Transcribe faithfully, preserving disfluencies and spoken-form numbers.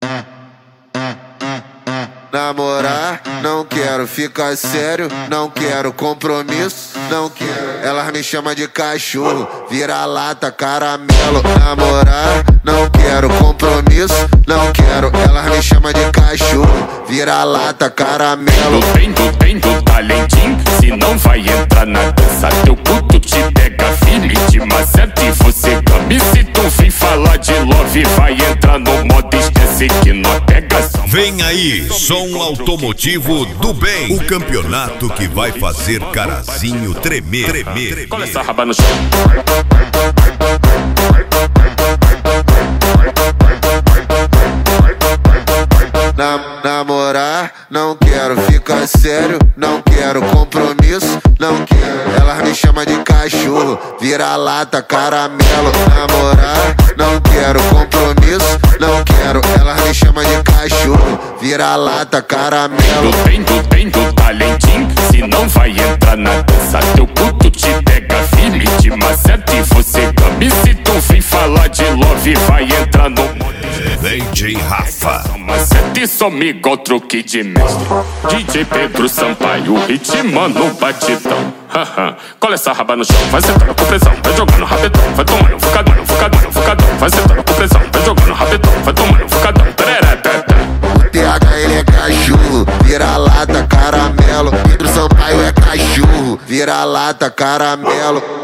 Namorar, não quero ficar sério, não quero compromisso, não quero. Elas me chamam de cachorro, vira-lata, caramelo. Namorar, não quero compromisso, não quero. Elas me chamam de cachorro, vira-lata, caramelo. Tem do, tem do talentinho, se não vai entrar na dança, teu puto te pega firme, te maceta e você come. Se tu vem falar de love, vai entrar no modo esquece que não pega só. Vem aí, som automotivo do bem, o campeonato que vai fazer Carazinho tremer, tremer. Cola essa raba no chão. Na, namorar, não quero ficar sério, não quero compromisso, não quero. Elas me chamam de cachorro, vira-lata, caramelo. Namorar, não quero compromisso, não quero. Elas me chamam de cachorro, vira-lata, caramelo. Tem do, tem do talentinho, se não vai entrar na dança, teu puto te pega firme, te maceta e você come. Se tu vem falar de love, vai entrar no modo D J Rafa, maceta e some igual truque de mestre. D J Pedro Sampaio, ritmando o batidão. Cola essa raba no chão, vai sentando com pressão, vai jogando rapidão, vai tomando focadão, focadão, focadão, vai sentando com pressão, vai jogando rapidão, vai tomando focadão. O T H ele é cachorro, vira-lata, caramelo. Pedro Sampaio é cachorro, vira-lata, caramelo.